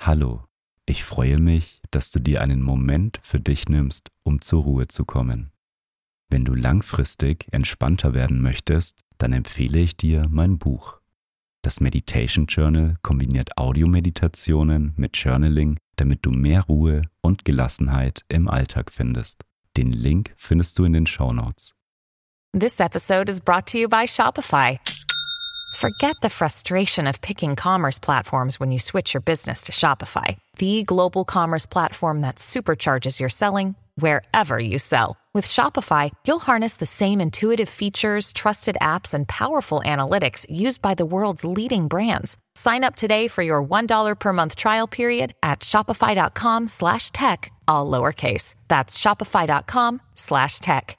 Hallo, ich freue mich, dass du dir einen Moment für dich nimmst, um zur Ruhe zu kommen. Wenn du langfristig entspannter werden möchtest, dann empfehle ich dir mein Buch. Das Meditation Journal kombiniert Audiomeditationen mit Journaling, damit du mehr Ruhe und Gelassenheit im Alltag findest. Den Link findest du in den Shownotes. This episode is brought to you by Shopify. Forget the frustration of picking commerce platforms when you switch your business to Shopify, the global commerce platform that supercharges your selling wherever you sell. With Shopify, you'll harness the same intuitive features, trusted apps, and powerful analytics used by the world's leading brands. Sign up today for your $1 per month trial period at shopify.com/tech, all lowercase. That's shopify.com/tech.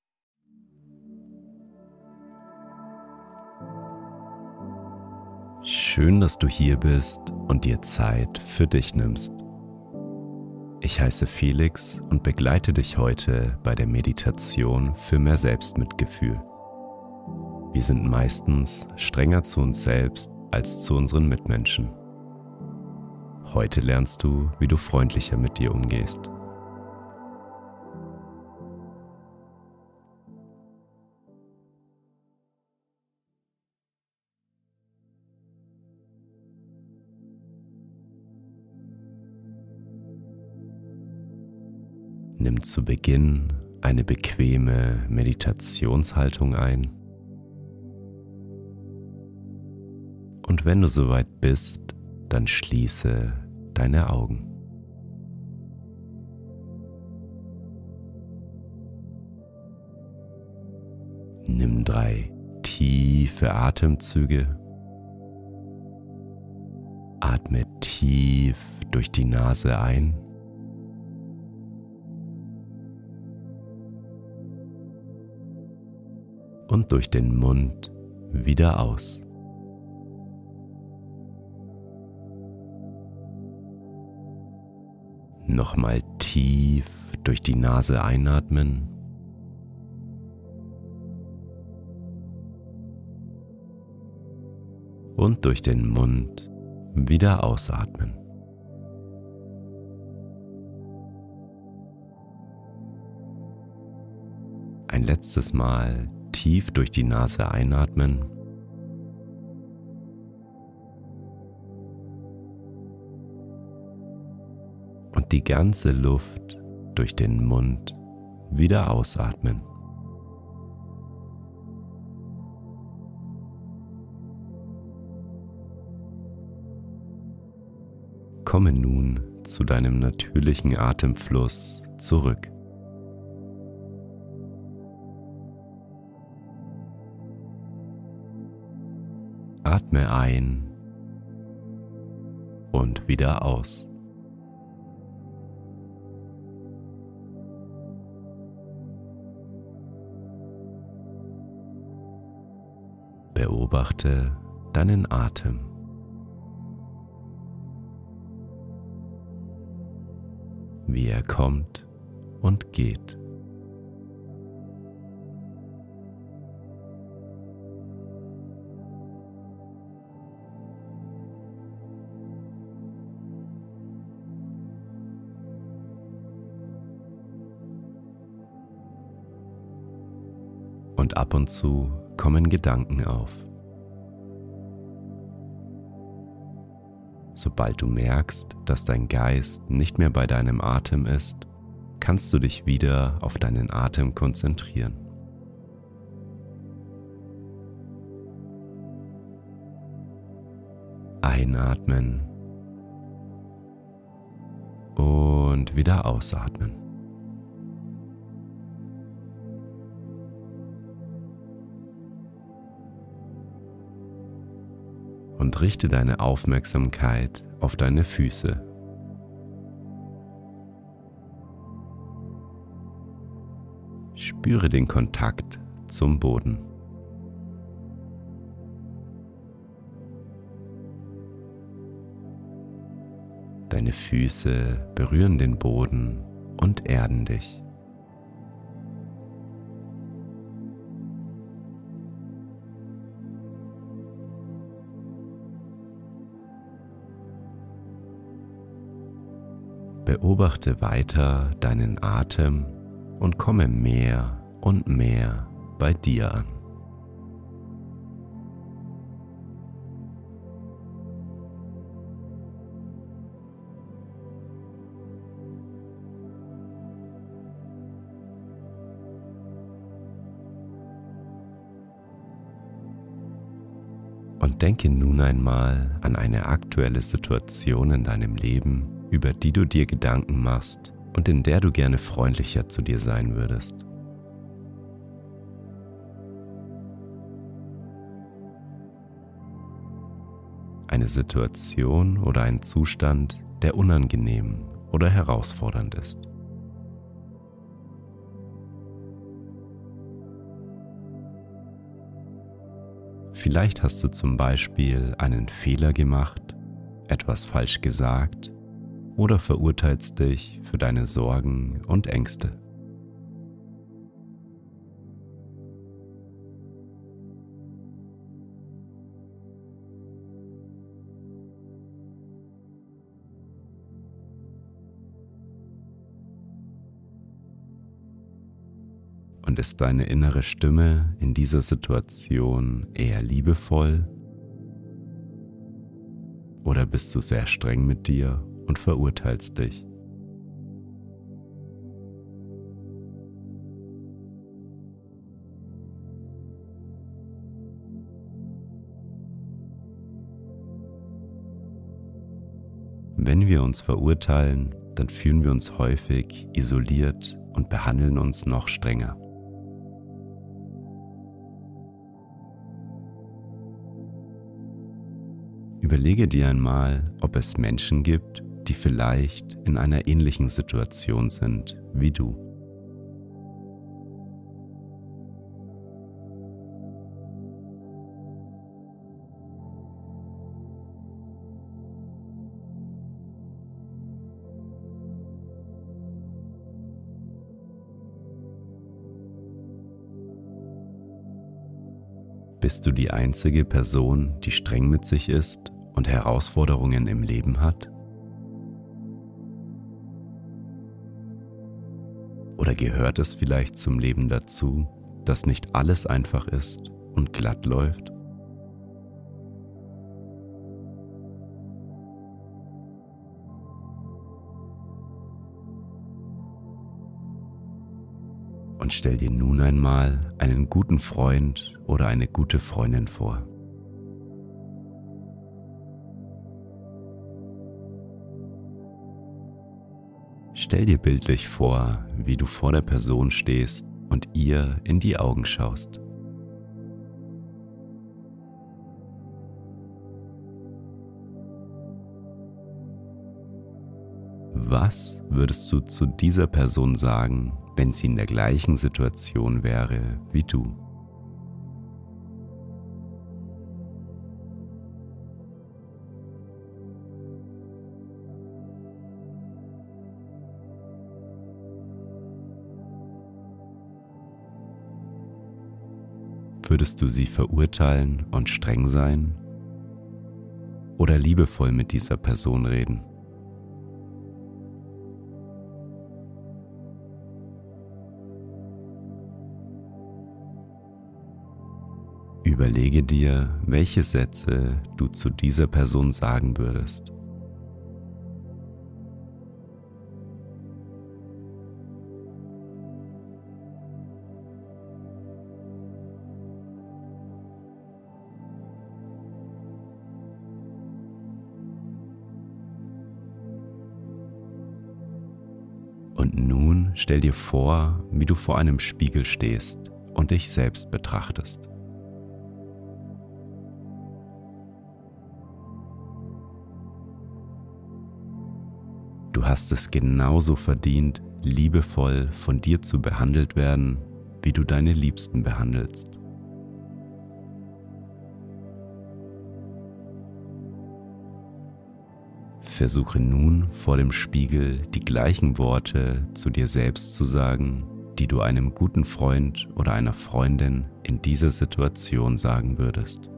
Schön, dass du hier bist und dir Zeit für dich nimmst. Ich heiße Felix und begleite dich heute bei der Meditation für mehr Selbstmitgefühl. Wir sind meistens strenger zu uns selbst als zu unseren Mitmenschen. Heute lernst du, wie du freundlicher mit dir umgehst. Nimm zu Beginn eine bequeme Meditationshaltung ein. Und wenn du soweit bist, dann schließe deine Augen. Nimm 3 tiefe Atemzüge. Atme tief durch die Nase ein. Und durch den Mund wieder aus. Nochmal tief durch die Nase einatmen. Und durch den Mund wieder ausatmen. Ein letztes Mal tief durch die Nase einatmen und die ganze Luft durch den Mund wieder ausatmen. Komme nun zu deinem natürlichen Atemfluss zurück. Atme ein und wieder aus. Beobachte deinen Atem. Wie er kommt und geht. Und ab und zu kommen Gedanken auf. Sobald du merkst, dass dein Geist nicht mehr bei deinem Atem ist, kannst du dich wieder auf deinen Atem konzentrieren. Einatmen und wieder ausatmen. Und richte deine Aufmerksamkeit auf deine Füße. Spüre den Kontakt zum Boden. Deine Füße berühren den Boden und erden dich. Beobachte weiter deinen Atem und komme mehr und mehr bei dir an. Und denke nun einmal an eine aktuelle Situation in deinem Leben, über die du dir Gedanken machst und in der du gerne freundlicher zu dir sein würdest. Eine Situation oder ein Zustand, der unangenehm oder herausfordernd ist. Vielleicht hast du zum Beispiel einen Fehler gemacht, etwas falsch gesagt oder verurteilst dich für deine Sorgen und Ängste. Und ist deine innere Stimme in dieser Situation eher liebevoll? Oder bist du sehr streng mit dir und verurteilst dich? Wenn wir uns verurteilen, dann fühlen wir uns häufig isoliert und behandeln uns noch strenger. Überlege dir einmal, ob es Menschen gibt, die vielleicht in einer ähnlichen Situation sind wie du. Bist du die einzige Person, die streng mit sich ist und Herausforderungen im Leben hat? Oder gehört es vielleicht zum Leben dazu, dass nicht alles einfach ist und glatt läuft? Und stell dir nun einmal einen guten Freund oder eine gute Freundin vor. Stell dir bildlich vor, wie du vor der Person stehst und ihr in die Augen schaust. Was würdest du zu dieser Person sagen, wenn sie in der gleichen Situation wäre wie du? Würdest du sie verurteilen und streng sein? Oder liebevoll mit dieser Person reden? Überlege dir, welche Sätze du zu dieser Person sagen würdest. Und nun stell dir vor, wie du vor einem Spiegel stehst und dich selbst betrachtest. Du hast es genauso verdient, liebevoll von dir zu behandelt werden, wie du deine Liebsten behandelst. Versuche nun vor dem Spiegel die gleichen Worte zu dir selbst zu sagen, die du einem guten Freund oder einer Freundin in dieser Situation sagen würdest.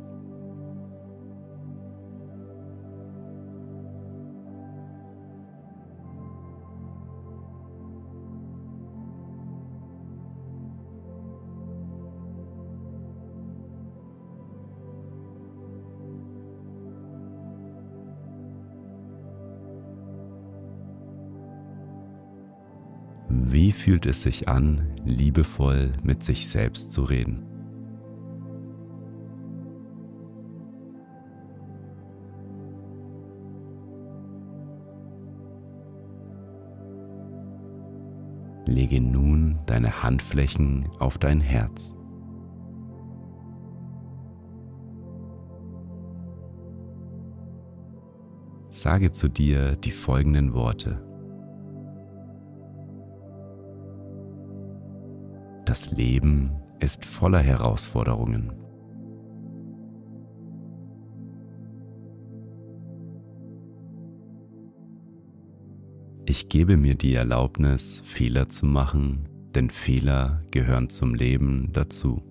Wie fühlt es sich an, liebevoll mit sich selbst zu reden? Lege nun deine Handflächen auf dein Herz. Sage zu dir die folgenden Worte. Das Leben ist voller Herausforderungen. Ich gebe mir die Erlaubnis, Fehler zu machen, denn Fehler gehören zum Leben dazu.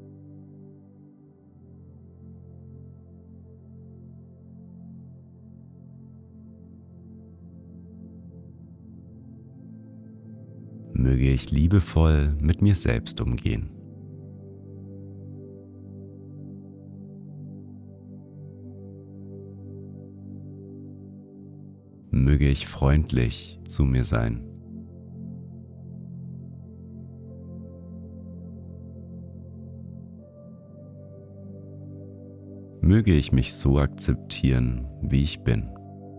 Möge ich liebevoll mit mir selbst umgehen. Möge ich freundlich zu mir sein. Möge ich mich so akzeptieren, wie ich bin.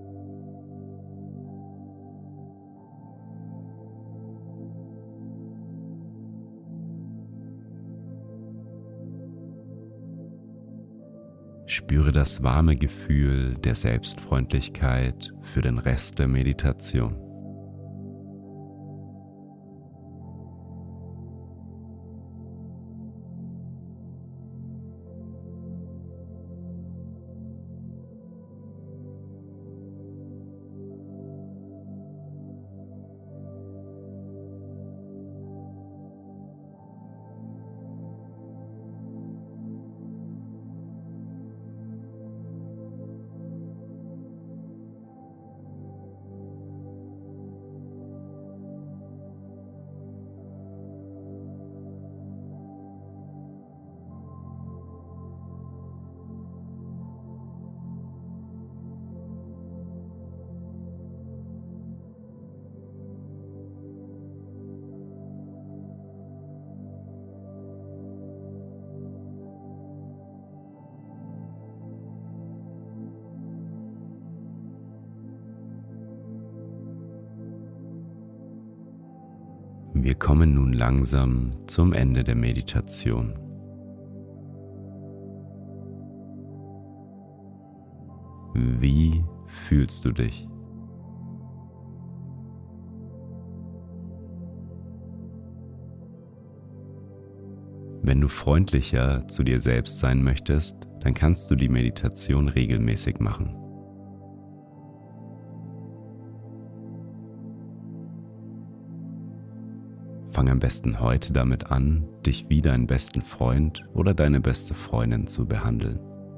Spüre das warme Gefühl der Selbstfreundlichkeit für den Rest der Meditation. Wir kommen nun langsam zum Ende der Meditation. Wie fühlst du dich? Wenn du freundlicher zu dir selbst sein möchtest, dann kannst du die Meditation regelmäßig machen. Fang am besten heute damit an, dich wie deinen besten Freund oder deine beste Freundin zu behandeln.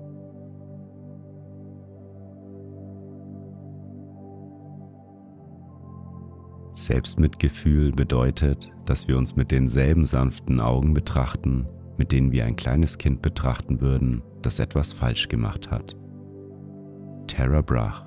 Selbstmitgefühl bedeutet, dass wir uns mit denselben sanften Augen betrachten, mit denen wir ein kleines Kind betrachten würden, das etwas falsch gemacht hat. Tara Brach.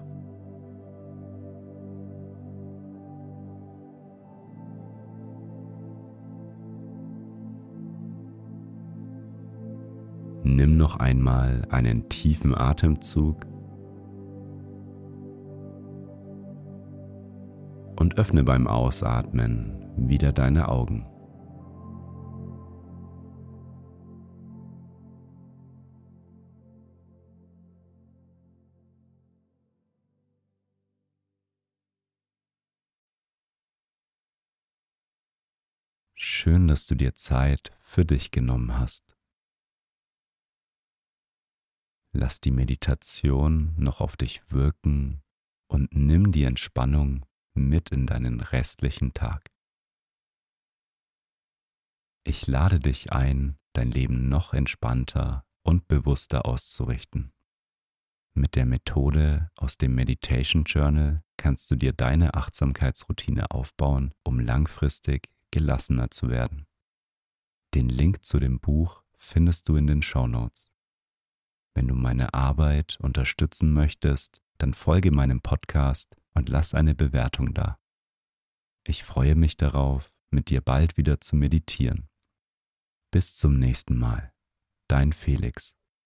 Nimm noch einmal einen tiefen Atemzug und öffne beim Ausatmen wieder deine Augen. Schön, dass du dir Zeit für dich genommen hast. Lass die Meditation noch auf dich wirken und nimm die Entspannung mit in deinen restlichen Tag. Ich lade dich ein, dein Leben noch entspannter und bewusster auszurichten. Mit der Methode aus dem Meditation Journal kannst du dir deine Achtsamkeitsroutine aufbauen, um langfristig gelassener zu werden. Den Link zu dem Buch findest du in den Shownotes. Wenn du meine Arbeit unterstützen möchtest, dann folge meinem Podcast und lass eine Bewertung da. Ich freue mich darauf, mit dir bald wieder zu meditieren. Bis zum nächsten Mal. Dein Felix.